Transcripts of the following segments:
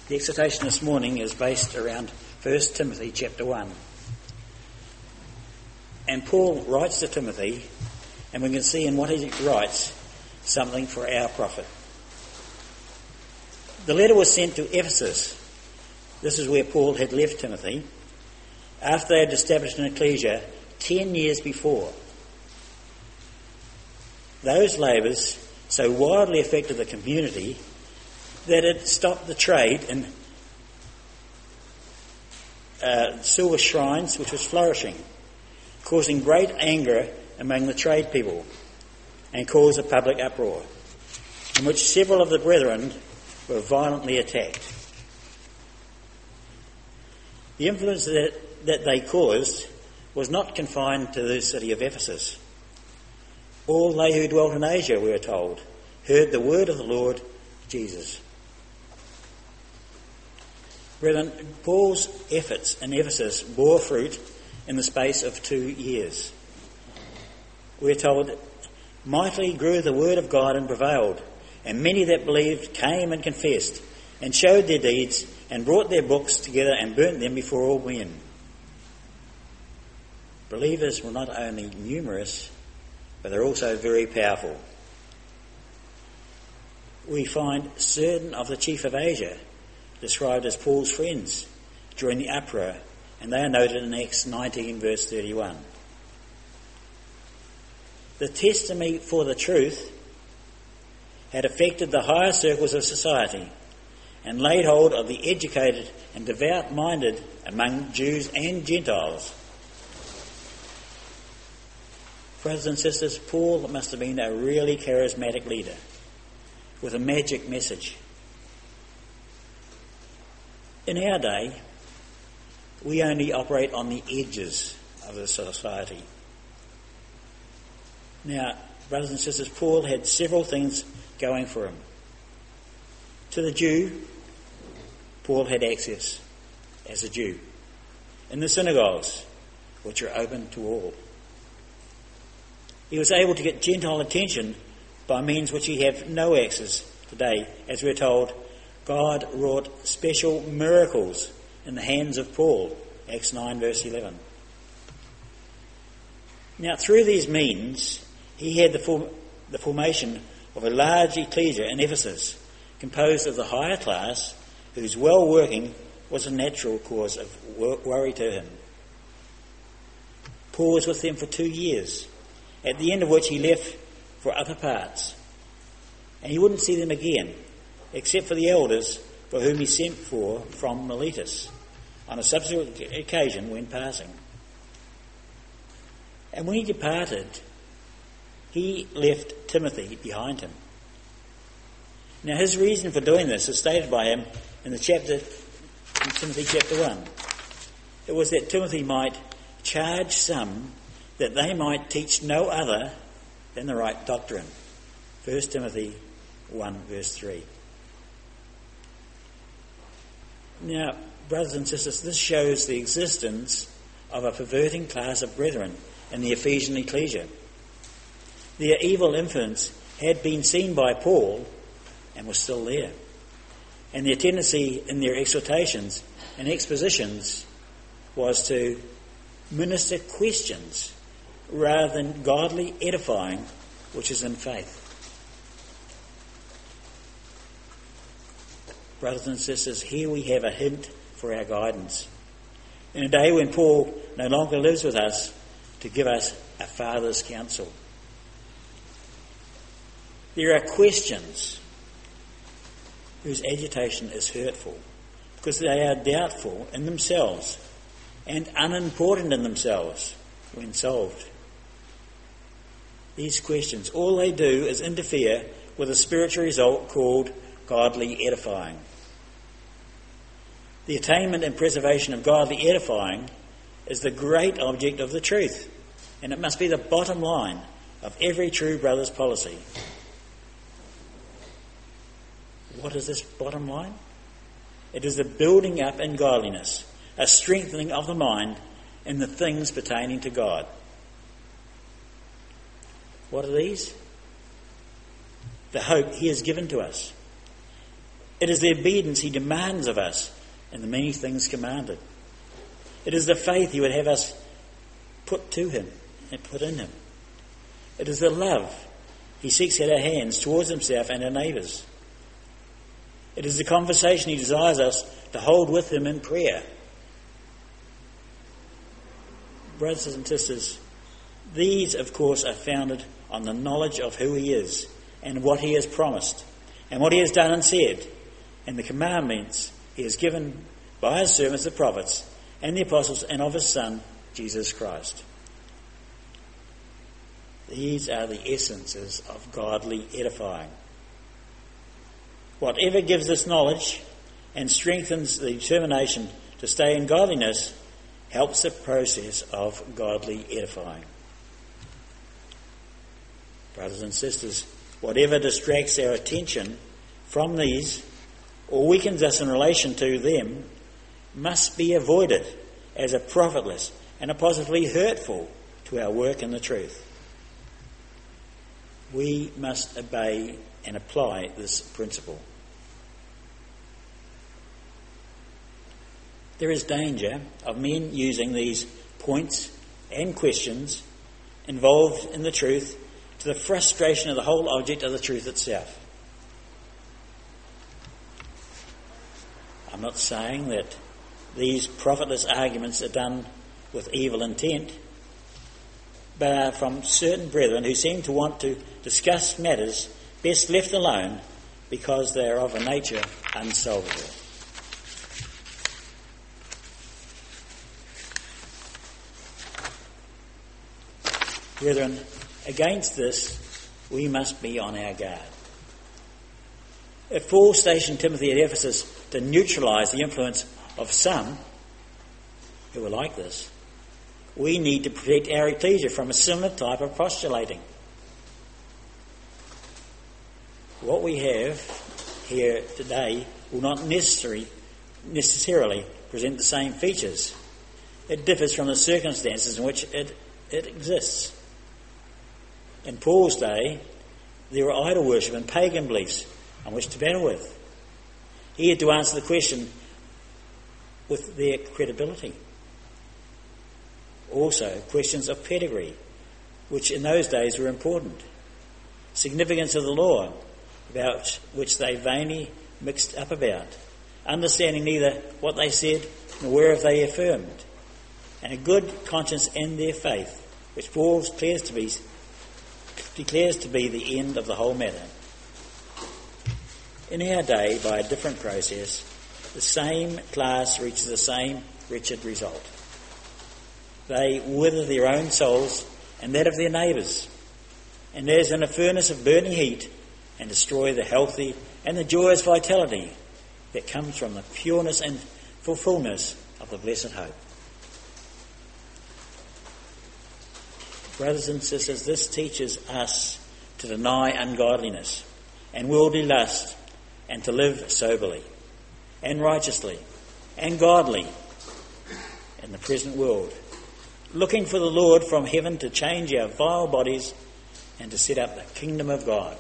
The exhortation this morning is based around 1 Timothy chapter 1. And Paul writes to Timothy, and we can see in what he writes something for our profit. The letter was sent to Ephesus. This is where Paul had left Timothy, after they had established an ecclesia 10 years before. Those labours so wildly affected the community that it stopped the trade in silver shrines, which was flourishing, causing great anger among the trade people, and caused a public uproar, in which several of the brethren were violently attacked. The influence that they caused was not confined to the city of Ephesus. All they who dwelt in Asia, we are told, heard the word of the Lord Jesus. Brethren, Paul's efforts in Ephesus bore fruit in the space of 2 years. We are told, mightily grew the word of God and prevailed, and many that believed came and confessed, and showed their deeds, and brought their books together and burnt them before all men. Believers were not only numerous, but they're also very powerful. We find certain of the chief of Asia described as Paul's friends during the uproar, and they are noted in Acts 19 verse 31. The testimony for the truth had affected the higher circles of society and laid hold of the educated and devout-minded among Jews and Gentiles. Brothers and sisters, Paul must have been a really charismatic leader with a magic message. In our day, we only operate on the edges of the society. Now, brothers and sisters, Paul had several things going for him. To the Jew, Paul had access as a Jew in the synagogues, which are open to all. He was able to get Gentile attention by means which he have no access today. As we're told, God wrought special miracles in the hands of Paul, Acts 9 verse 11. Now, through these means, he had the formation of a large ecclesia in Ephesus, composed of the higher class, whose well-working was a natural cause of worry to him. Paul was with them for 2 years, at the end of which he left for other parts. And he wouldn't see them again, except for the elders for whom he sent for from Miletus on a subsequent occasion when passing. And when he departed, he left Timothy behind him. Now, his reason for doing this is stated by him in Timothy chapter 1. It was that Timothy might charge some that they might teach no other than the right doctrine. 1 Timothy 1 verse 3. Now, brothers and sisters, this shows the existence of a perverting class of brethren in the Ephesian ecclesia. Their evil influence had been seen by Paul and was still there. And their tendency in their exhortations and expositions was to minister questions rather than godly edifying, which is in faith. Brothers and sisters, here we have a hint for our guidance. In a day when Paul no longer lives with us to give us a father's counsel. There are questions whose agitation is hurtful because they are doubtful in themselves and unimportant in themselves when solved. These questions, all they do is interfere with a spiritual result called godly edifying. The attainment and preservation of godly edifying is the great object of the truth, and it must be the bottom line of every true brother's policy. What is this bottom line? It is the building up in godliness, a strengthening of the mind in the things pertaining to God. What are these? The hope he has given to us. It is the obedience he demands of us in the many things commanded. It is the faith he would have us put to him and put in him. It is the love he seeks at our hands towards himself and our neighbours. It is the conversation he desires us to hold with him in prayer. Brothers and sisters, these, of course, are founded on the knowledge of who he is and what he has promised and what he has done and said, and the commandments he has given by his servants the prophets and the apostles, and of his Son, Jesus Christ. These are the essences of godly edifying. Whatever gives us knowledge and strengthens the determination to stay in godliness helps the process of godly edifying. Brothers and sisters, whatever distracts our attention from these or weakens us in relation to them must be avoided as a profitless and a positively hurtful to our work in the truth. We must obey and apply this principle. There is danger of men using these points and questions involved in the truth to the frustration of the whole object of the truth itself. I'm not saying that these profitless arguments are done with evil intent, but are from certain brethren who seem to want to discuss matters best left alone because they are of a nature unsolvable. Brethren, against this we must be on our guard. If Paul stationed Timothy at Ephesus to neutralise the influence of some who were like this, we need to protect our ecclesia from a similar type of postulating. What we have here today will not necessarily present the same features. It differs from the circumstances in which it exists. In Paul's day, there were idol worship and pagan beliefs on which to battle with. He had to answer the question with their credibility. Also, questions of pedigree, which in those days were important. Significance of the law, about which they vainly mixed up about. Understanding neither what they said nor whereof they affirmed. And a good conscience in their faith, which Paul declares to be the end of the whole matter. In our day, by a different process, the same class reaches the same wretched result. They wither their own souls and that of their neighbours, and as in a furnace of burning heat, and destroy the healthy and the joyous vitality that comes from the pureness and fulfilness of the blessed hope. Brothers and sisters, this teaches us to deny ungodliness and worldly lust, and to live soberly and righteously and godly in the present world, looking for the Lord from heaven to change our vile bodies and to set up the kingdom of God.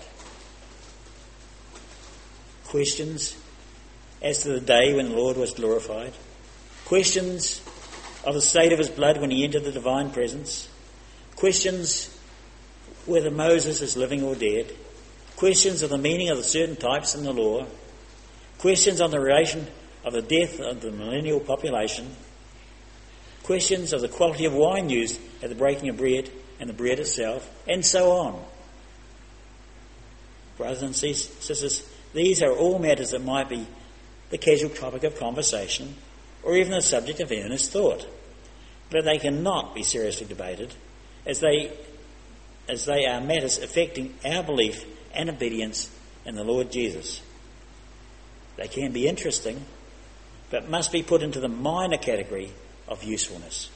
Questions as to the day when the Lord was glorified. Questions of the state of his blood when he entered the divine presence. Questions whether Moses is living or dead. Questions of the meaning of the certain types in the law. Questions on the relation of the death of the millennial population. Questions of the quality of wine used at the breaking of bread and the bread itself, and so on. Brothers and sisters, these are all matters that might be the casual topic of conversation or even the subject of earnest thought, but they cannot be seriously debated as they are matters affecting our belief and obedience in the Lord Jesus. They can be interesting, but must be put into the minor category of usefulness.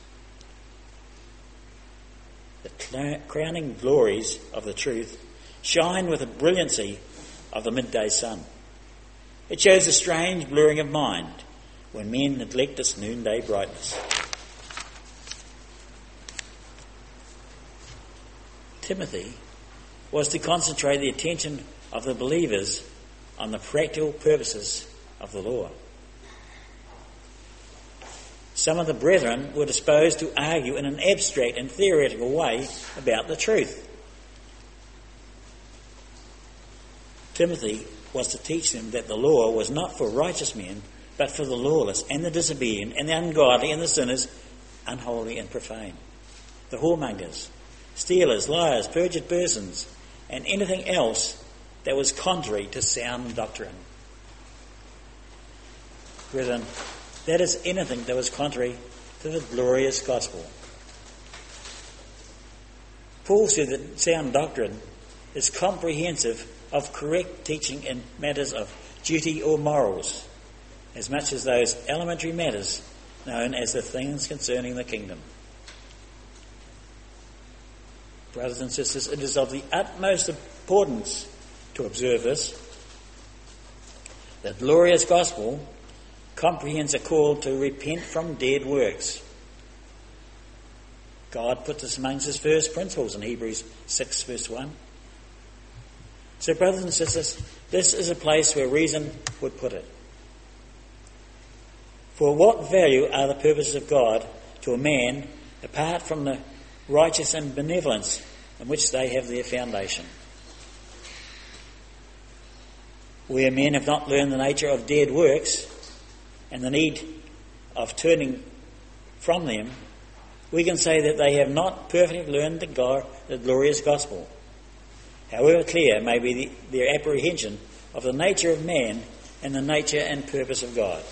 The crowning glories of the truth shine with the brilliancy of the midday sun. It shows a strange blurring of mind when men neglect its noonday brightness. Timothy was to concentrate the attention of the believers on the practical purposes of the law. Some of the brethren were disposed to argue in an abstract and theoretical way about the truth. Timothy was to teach them that the law was not for righteous men, but for the lawless and the disobedient and the ungodly and the sinners, unholy and profane, the whoremongers, stealers, liars, perjured persons, and anything else that was contrary to sound doctrine. Brethren, that is anything that was contrary to the glorious gospel. Paul said that sound doctrine is comprehensive of correct teaching in matters of duty or morals, as much as those elementary matters known as the things concerning the kingdom. Brothers and sisters, it is of the utmost importance to observe this. The glorious gospel comprehends a call to repent from dead works. God put this amongst his first principles in Hebrews 6 verse 1. So brothers and sisters, this is a place where reason would put it. For what value are the purposes of God to a man apart from the righteous and benevolence in which they have their foundation? Where men have not learned the nature of dead works and the need of turning from them, we can say that they have not perfectly learned the glorious gospel. However clear may be their apprehension of the nature of man and the nature and purpose of God.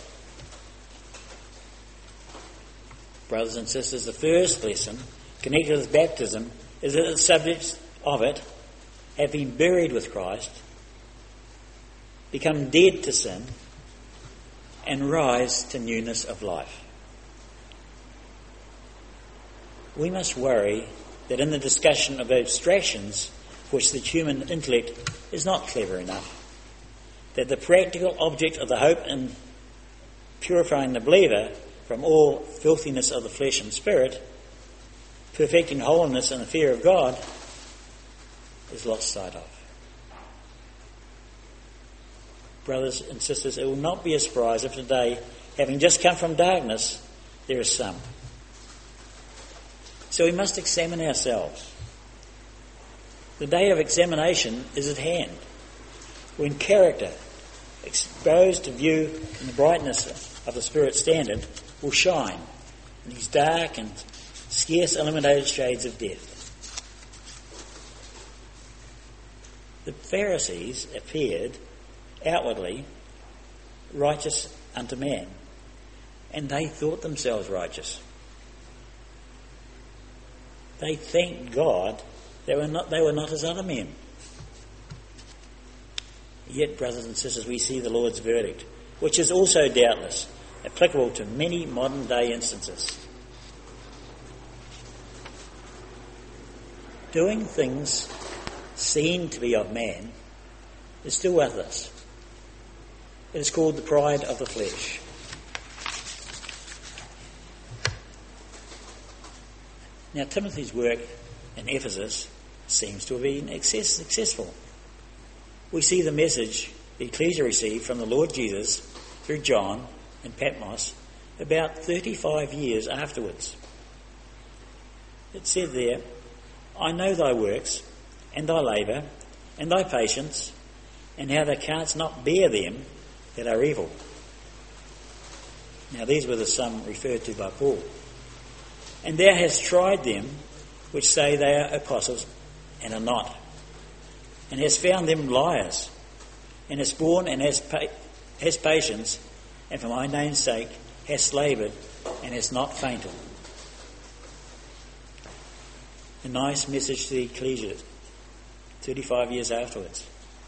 Brothers and sisters, the first lesson connected with baptism is that the subjects of it have been buried with Christ, become dead to sin, and rise to newness of life. We must worry that in the discussion of abstractions, which the human intellect is not clever enough, that the practical object of the hope in purifying the believer from all filthiness of the flesh and spirit, perfecting holiness and the fear of God, is lost sight of. Brothers and sisters, it will not be a surprise if today, having just come from darkness, there is some. So we must examine ourselves. The day of examination is at hand, when character, exposed to view in the brightness of the Spirit's standard, will shine in these dark and scarce illuminated shades of death. The Pharisees appeared outwardly righteous unto man, and they thought themselves righteous. They thanked God they were not as other men. Yet, brothers and sisters, we see the Lord's verdict, which is also doubtless applicable to many modern day instances. Doing things seen to be of man is still with us. It is called the pride of the flesh. Now, Timothy's work in Ephesus seems to have been successful. We see the message the ecclesia received from the Lord Jesus through John and Patmos about 35 years afterwards. It said there, I know thy works, and thy labour, and thy patience, and how thou canst not bear them that are evil. Now these were the some referred to by Paul. And thou hast tried them which say they are apostles and are not, and hast found them liars, and hast borne and hast patience, and for my name's sake hast laboured and hast not fainted. A nice message to the ecclesia 35 years afterwards.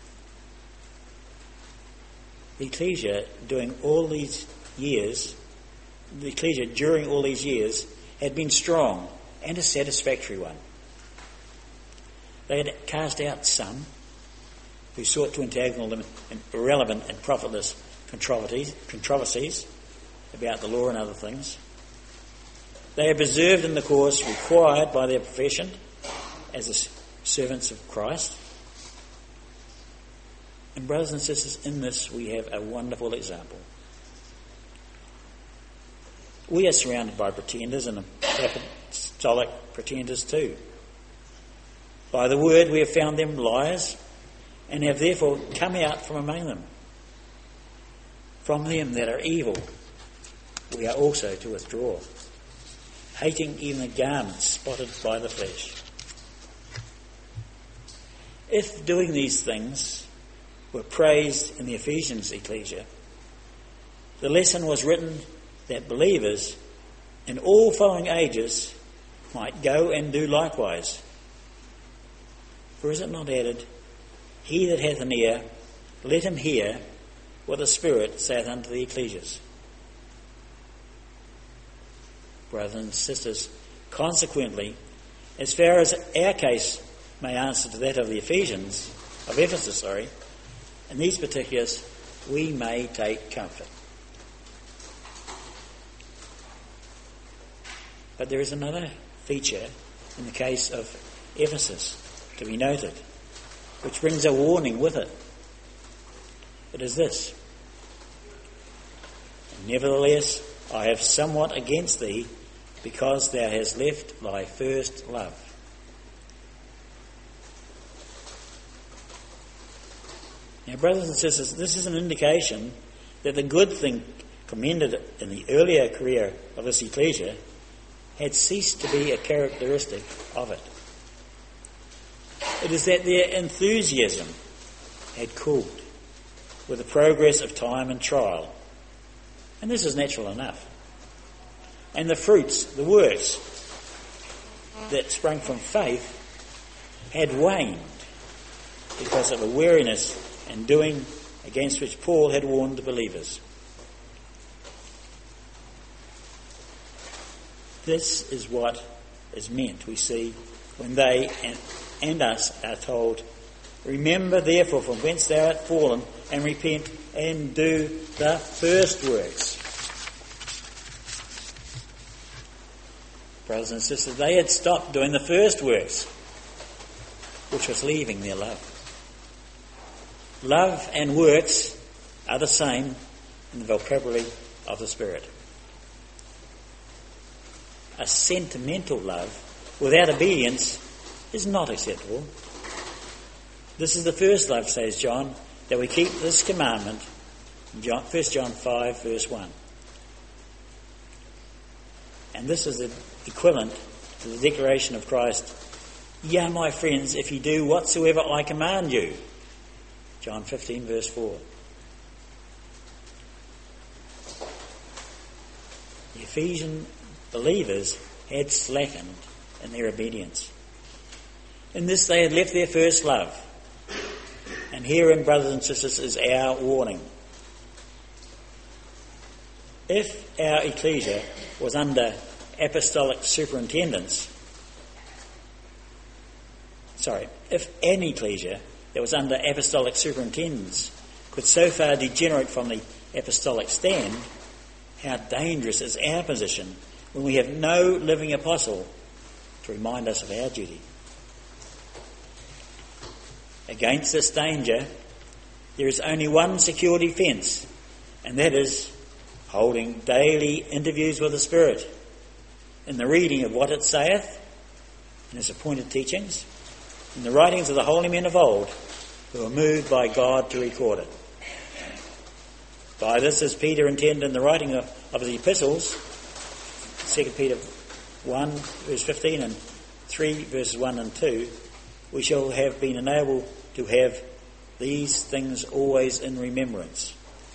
The ecclesia during all these years had been strong and a satisfactory one. They had cast out some who sought to entangle them in irrelevant and profitless controversies about the law and other things. They are preserved in the course required by their profession as the servants of Christ. And brothers and sisters, in this we have a wonderful example. We are surrounded by pretenders and apostolic pretenders too. By the word we have found them liars and have therefore come out from among them. From them that are evil we are also to withdraw, hating even the garments spotted by the flesh. If doing these things were praised in the Ephesians ecclesia, the lesson was written that believers in all following ages might go and do likewise. For is it not added, he that hath an ear, let him hear what the Spirit saith unto the ecclesias? Brothers and sisters, consequently, as far as our case may answer to that of the Ephesus, in these particulars we may take comfort. But there is another feature in the case of Ephesus to be noted, which brings a warning with it. It is this: nevertheless, I have somewhat against thee, because thou hast left thy first love. Now, brothers and sisters, this is an indication that the good thing commended in the earlier career of this ecclesia had ceased to be a characteristic of it. It is that their enthusiasm had cooled with the progress of time and trial. And this is natural enough. And the fruits, the works that sprang from faith had waned because of a weariness and doing against which Paul had warned the believers. This is what is meant, we see, when they and us are told, remember therefore from whence thou art fallen, and repent and do the first works. Brothers and sisters, they had stopped doing the first works, which was leaving their love. Love and works are the same in the vocabulary of the Spirit. A sentimental love without obedience is not acceptable. This is the first love, says John, that we keep this commandment, 1 John 5 verse 1. And this is the equivalent to the declaration of Christ, ye are my friends if ye do whatsoever I command you. John 15 verse 4. The Ephesian believers had slackened in their obedience. In this they had left their first love. And herein, brothers and sisters, is our warning. If our ecclesia was under apostolic superintendence, if an ecclesia that was under apostolic superintendence could so far degenerate from the apostolic stand, how dangerous is our position when we have no living apostle to remind us of our duty. Against this danger, there is only one secure defence, and that is holding daily interviews with the Spirit in the reading of what it saith, in its appointed teachings, in the writings of the holy men of old, who were moved by God to record it. By this, as Peter intended in the writing of the epistles, 2 Peter 1 verse 15 and 3 verses 1 and 2, we shall have been enabled to have these things always in remembrance.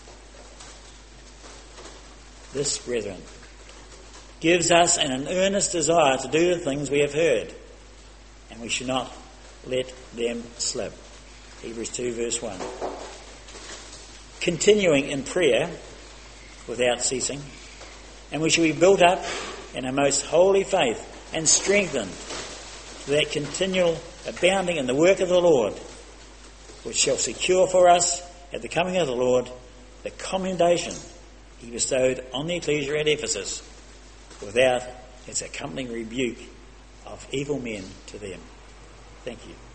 This, brethren, gives us an earnest desire to do the things we have heard, and we should not let them slip. Hebrews 2 verse 1. Continuing in prayer without ceasing, and we shall be built up in our most holy faith and strengthened to that continual abounding in the work of the Lord, which shall secure for us at the coming of the Lord the commendation he bestowed on the ecclesia at Ephesus, without its accompanying rebuke of evil men to them. Thank you.